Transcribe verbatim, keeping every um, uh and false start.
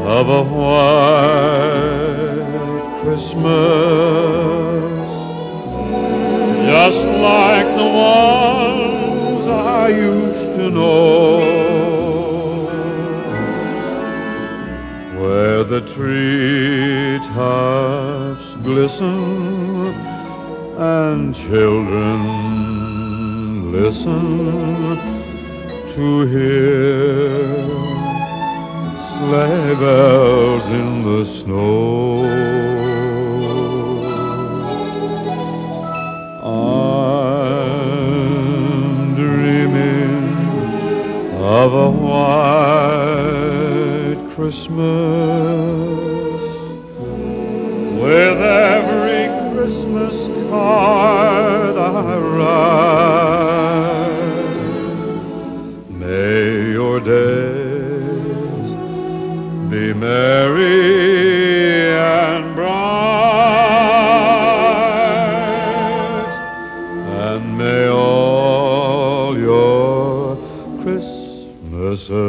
of a white Christmas, just like the ones I used to know, where the treetops glisten and children listen to hear sleigh bells in the snow. I'm dreaming of a white Christmas, with every Christmas card I write. May your days be merry and bright, and may all your Christmases